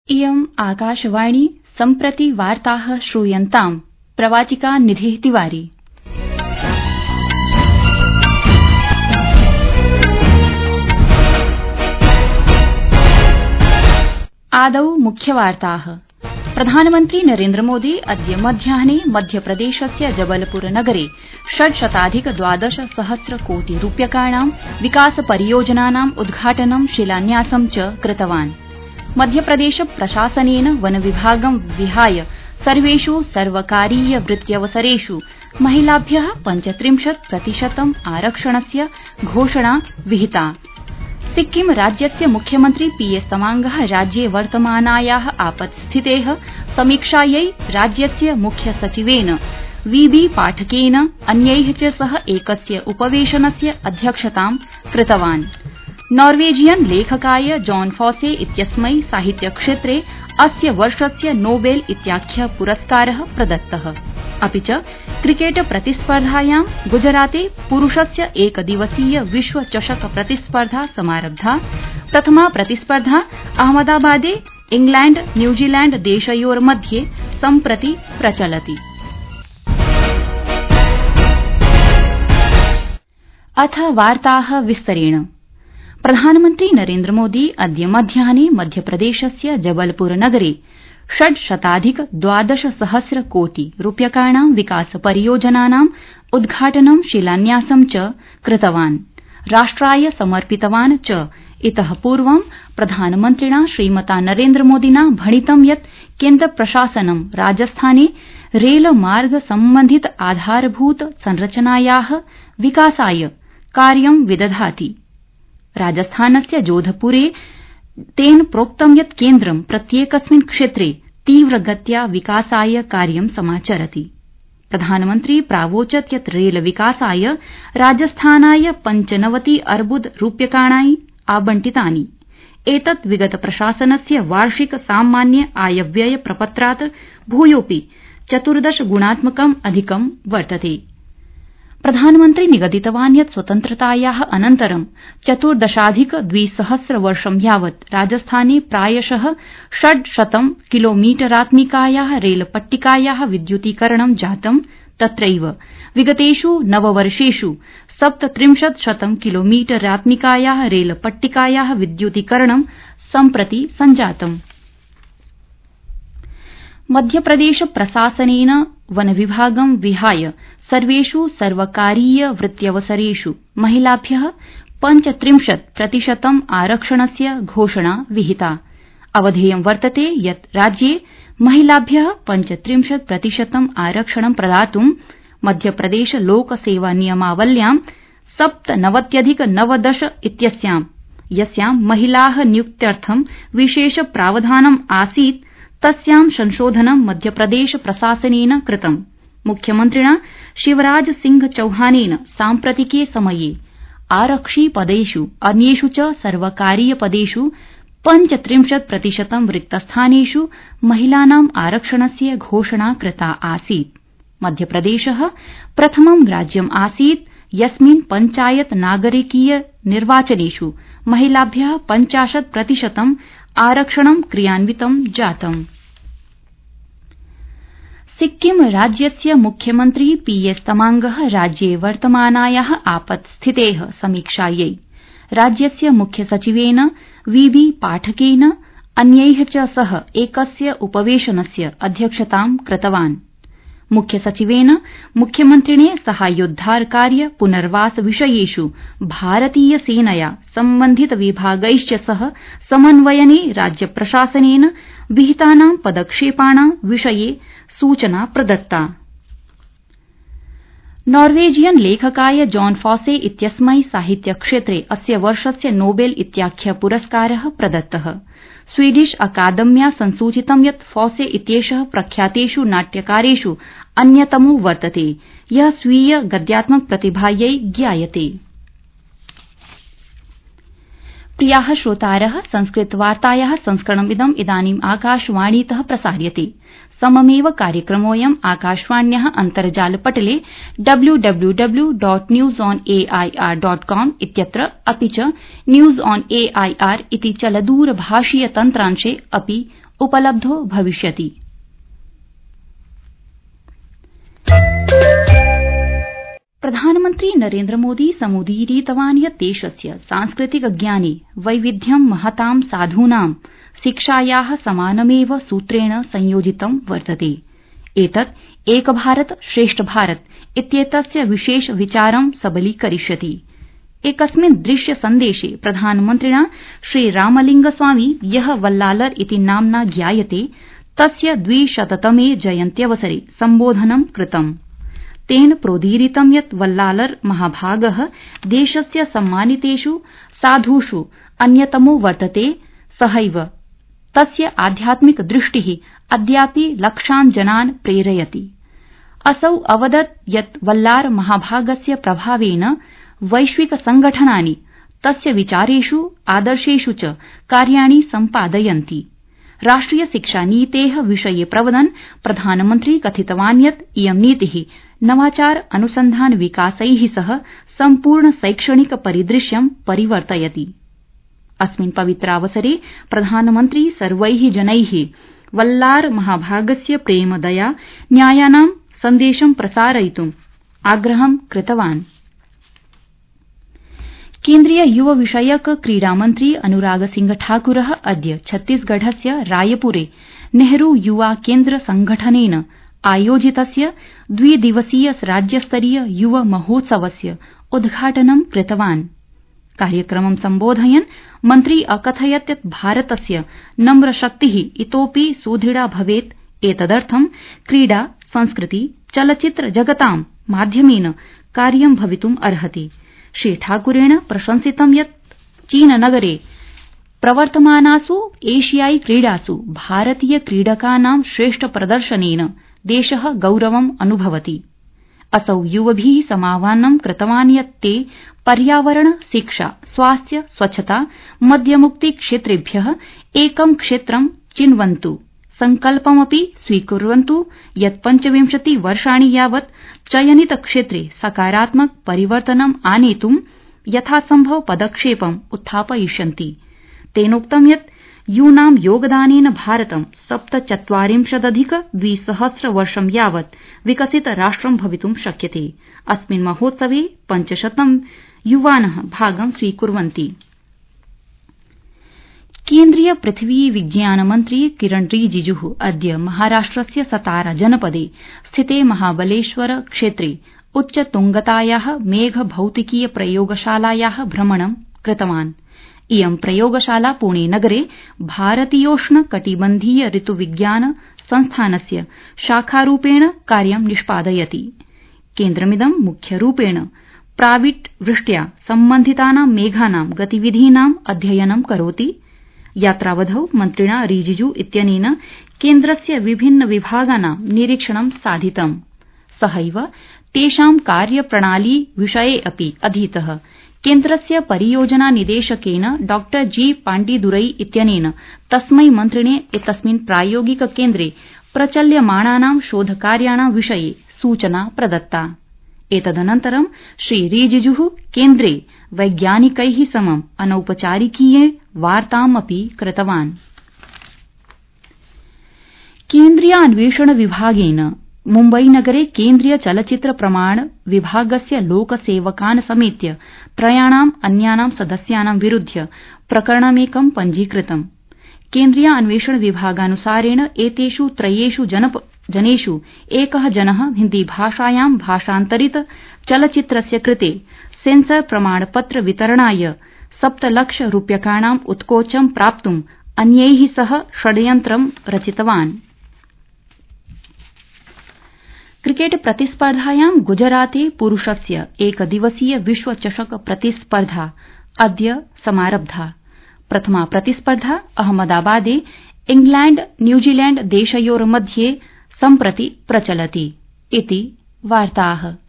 इयम् आकाशवाणी सम्प्रति वार्ताः श्रूयन्ताम् प्रवाचिका निधिः तिवारी। आदौ मुख्यवार्ताः। प्रधानमन्त्री नरेन्द्र मोदी अद्य मध्याह्ने मध्यप्रदेशस्य जबलपुर नगरे 612 कोटि रूप्यकाणां विकास परियोजनानाम् उद्घाटनं शिलान्यासं च कृतवान्। मध्यप्रदेश प्रशासनेन वन विभागं विहाय सर्वेषु सर्वकारीय वृत्त्यवसरेषु महिलाभ्यः 35% आरक्षणस्य घोषणा विहिता। सिक्किम राज्यस्य मुख्यमन्त्री पीएस तमाङ्गः राज्ये वर्तमानायाः आपत्स्थितेः समीक्षायै राज्यस्य मुख्य सचिवेन वीबी पाठकेन अन्यैः च सह एकस्य उपवेशनस्य अध्यक्षतां कृतवान्। नॉर्वेजियन लेखकाय जॉन फॉसे इत्यस्मै साहित्यक्षेत्रे अस्य वर्षस्य नोबेल इत्याख्यः पुरस्कारः प्रदत्तः। अपि च क्रिकेट प्रतिस्पर्धायां गुजराते पुरुषस्य एकदिवसीय विश्व चषक प्रतिस्पर्धा समारब्धा। प्रथमा प्रतिस्पर्धा अहमदाबादे इंग्लैंड न्यूजीलैंड देशयोर्मध्ये सम्प्रति प्रचलति। अथ वार्ताः विस्तरेण। प्रधानमन्त्री नरेन्द्र मोदी अद्य मध्याह्ने मध्यप्रदेशस्य जबलपुर नगरे 612 कोटि रूप्यकाणां विकास परियोजनानाम् उद्घाटनं शिलान्यासं च कृतवान्। राष्ट्राय समर्पितवान् च। इतः पूर्वं प्रधानमन्त्रिणा श्रीमता नरेन्द्र मोदिना भणितं यत् केन्द्रप्रशासनं राजस्थाने रेलमार्ग सम्बन्धित आधारभूत संरचनायाः विकासाय कार्यं विदधाति। राजस्थानस्य जोधपुरे तेन प्रोक्तं यत् केन्द्रं प्रत्येकस्मिन् क्षेत्रे तीव्रगत्या विकासाय कार्यं समाचरति। प्रधानमन्त्री प्रावोचत् यत् रेल विकासाय राजस्थानाय 95 अर्बुद रूप्यकाणानि आवंटितानि। एतत् विगत प्रशासनस्य वार्षिक सामान्य आयव्यय प्रपत्रात् भूयोऽपि 14 गुणात्मकम् अधिकं वर्तते। प्रधानमन्त्री निगदितवान् यत् स्वतन्त्रतायाः अनन्तरं 14,200 वर्षं यावत् राजस्थाने प्रायशः 600 किलोमीटरात्मिकायाः रेलपट्टिकायाः विद्युतीकरणं जातम्। तत्रैव विगतेषु 9 वर्षेषु 37 किलोमीटरात्मिकायाः रेलपट्टिकायाः विद्युतीकरणं सम्प्रति सञ्जातम्। मध्यप्रदेश प्रशासनेन वन विभागं विहाय सर्वेषु सर्वकारीय वृत्त्यवसरेषु महिलाभ्यः 35% आरक्षणस्य घोषणा विहिता। अवधेयं वर्तते यत् राज्ये महिलाभ्यः 35% आरक्षणं प्रदातुं मध्यप्रदेश लोकसेवा नियमावल्यां 97/9 इत्यस्यां यस्यां महिलाः नियुक्त्यर्थं विशेष प्रावधानम् आसीत् तस्यां संशोधनं मध्यप्रदेश प्रशासनेन कृतम्। मुख्यमन्त्रिणा शिवराज सिंह चौहानेन साम्प्रतिके समये आरक्षि पदेषु अन्येषु च सर्वकारीय पदेषु 35% रिक्तस्थानेषु महिलानाम् आरक्षणस्य घोषणा कृता आसीत्। मध्यप्रदेशः प्रथमं राज्यम् आसीत् यस्मिन् पञ्चायत नागरिकीय निर्वाचनेषु महिलाभ्यः 50% आरक्षणं क्रियान्वितं जातम्। सिक्किम राज्यस्य मुख्यमन्त्री पीएस तमाङ्गः राज्ये वर्तमानायाः आपत्स्थितेः समीक्षायै राज्यस्य मुख्य सचिवेन वीबी पाठकेन अन्यैः च सह एकस्य उपवेशनस्य अध्यक्षतां कृतवान्। मुख्य सचिवेन मुख्यमन्त्रिणे साहाय्योद्धारकार्य पुनर्वास विषयेषु भारतीय सेनया सम्बन्धित विभागैश्च सह समन्वयने राज्य प्रशासनेन विहितानां पदक्षेपाणां विषये सूचना प्रदत्ता। नॉर्वेजियन लेखकाय जॉन फॉसे इत्यस्मै साहित्यक्षेत्रे अस्य वर्षस्य नोबेल इत्याख्यः पुरस्कारः प्रदत्तः। स्वीडिश अकादम्या संसूचितं यत् फॉसे इत्येषः प्रख्यातेषु नाट्यकारेषु अन्यतमो वर्तते यः स्वीय गद्यात्मक प्रतिभायै ज्ञायते। प्रियाः श्रोतारः, संस्कृतवार्तायाः संस्करणमिदम् इदानीम् आकाशवाणीतः प्रसार्यते। सममेव कार्यक्रमोऽयम् आकाशवाण्याः अन्तर्जालपटले www.newsonair.com इत्यत्र अपि च न्यूज ऑन एआईआर इति चलदूरभाषीय तन्त्रांशे अपि उपलब्धो भविष्यति। प्रधानमन्त्री नरेन्द्र मोदी समुदीरितवान् यत् देशस्य सांस्कृतिक ज्ञाने वैविध्यं महतां साधूनां शिक्षायाः समानमेव सूत्रेण संयोजितं वर्तते। एतत् एक भारत श्रेष्ठ भारत इत्येतस्य विशेष विचारं सबलीकरिष्यति। एकस्मिन् दृश्य सन्देशे प्रधानमन्त्रिणा श्रीरामलिंगस्वामी यः वल्लालर इति नाम्ना ज्ञायते तस्य 200तमे जयन्त्यवसरे सम्बोधनं कृतम्। तेन प्रोदीरितं यत् वल्लालर महाभागः देशस्य सम्मानितेषु साधुषु अन्यतमो वर्तते। सहैव तस्य आध्यात्मिक दृष्टिः अद्यापि लक्षान् जनान् प्रेरयति। असौ अवदत् यत् वल्लार महाभागस्य प्रभावेन वैश्विक संगठनानि तस्य विचारेषु आदर्शेषु च कार्याणि सम्पादयन्ति। राष्ट्रिय शिक्षा नीतेः विषये प्रवदन् प्रधानमन्त्री कथितवान् यत् इयं नीतिः नवाचार अनुसन्धान विकासैः सह सम्पूर्ण शैक्षणिक परिदृश्यं परिवर्तयति। अस्मिन् पवित्रावसरे प्रधानमन्त्री सर्वैः जनैः वल्लार महाभागस्य प्रेम दया न्यायानां सन्देशं प्रसारयितुम् आग्रहं कृतवान्। केन्द्रीय युव विषयक क्रीडामन्त्री अनुराग सिंह ठाकुरः अद्य छत्तीसगढ़स्य रायपुरे नेहरू युवा केन्द्र संघठनेन आयोजितस्य 2 दिवसीय राज्यस्तरीय युव महोत्सवस्य उद्घाटनं कृतवान्। कार्यक्रमं सम्बोधयन् मन्त्री अकथयत् यत् भारतस्य नम्रशक्तिः इतोऽपि सुदृढा भवेत्। एतदर्थं क्रीडा संस्कृति चलच्चित्र जगतां माध्यमेन कार्यं भवितुम् अर्हति। श्री ठाकुरेण प्रशंसितं यत् चीननगरे प्रवर्तमानासु एशियाई क्रीडासु भारतीय क्रीडकानां श्रेष्ठ प्रदर्शनेन देशः गौरवम् अनुभवति। असौ युवभिः समाह्वानं कृतवान् यत् ते पर्यावरण शिक्षा स्वास्थ्य स्वच्छता मद्यमुक्ति क्षेत्रेभ्यः एकं क्षेत्रं चिन्वन्तु संकल्पमपि स्वीकुर्वन्तु यत् 25 वर्षाणि यावत् चयनित क्षेत्रे सकारात्मक परिवर्तनम् आनेतुं यथासम्भव पदक्षेपम् उत्थापयिष्यन्ति। तेनोक्तं यत् यूनां योगदानेन भारतं 47,200 वर्षं यावत् विकसित राष्ट्रं भवितुं शक्यते। अस्मिन् महोत्सवे 500 युवानः भागं स्वीकुर्वन्ति। केन्द्रीय पृथ्वी विज्ञान मन्त्री किरण रिजिजुः अद्य महाराष्ट्रस्य सतारा जनपदे स्थिते महाबलेश्वर क्षेत्रे उच्चतुंगतायाः मेघ भौतिकीय प्रयोगशालायाः भ्रमणं कृतवान्। इयं प्रयोगशाला पुणे नगरे भारतीयोष्ण कटिबन्धीय ऋतुविज्ञान संस्थानस्य शाखारूपेण कार्यं निष्पादयति। केन्द्रमिदं मुख्यरूपेण प्राविट्वृष्ट्या सम्बन्धितानां मेघानां गतिविधीनां अध्ययनं करोति। यात्रावधौ मन्त्रिणा रिजिजू इत्यनेन केन्द्रस्य विभिन्न विभागानां निरीक्षणं साधितम्। सहैव तेषां कार्यप्रणाली विषये अपि अधीतः। केन्द्रस्य परियोजना निदेशकेन डॉ जी पाण्डीदुरै इत्यनेन तस्मै मन्त्रिणे एतस्मिन् प्रायोगिक केन्द्रे प्रचल्यमाणानां शोधकार्याणां विषये सूचना प्रदत्ता। एतदनन्तरं श्री रिजिजुः केन्द्रे वैज्ञानिकैः समम् अनौपचारिकीये वार्तामपि कृतवान्। केन्द्रीयान्वेषण विभागेन मुम्बईनगरे केन्द्रीय चलच्चित्र प्रमाण विभागस्य लोकसेवकान् समेत्य 3 अन्यानां सदस्यानां विरुध्य प्रकरणमेकं पञ्जीकृतम्। केन्द्रीयान्वेषण विभागानुसारेण एतेषु 3 जनेषु एकः जनः हिन्दीभाषायां भाषान्तरित चलच्चित्रस्य कृते सेन्सर प्रमाणपत्र वितरणाय 7 लाख रूप्यकाणाम् उत्कोचं प्राप्तुम् अन्यैः सह षड्यन्त्रं रचितवान्। क्रिकेट प्रतिस्पर्धायां गुजराते पुरुषस्य एकदिवसीय विश्वचषक प्रतिस्पर्धा अद्य समारब्धा। प्रथमा प्रतिस्पर्धा अहमदाबादे इंग्लैण्ड न्यूजीलैण्ड देशयोर्मध्ये सम्प्रति प्रचलति इति वार्ताः।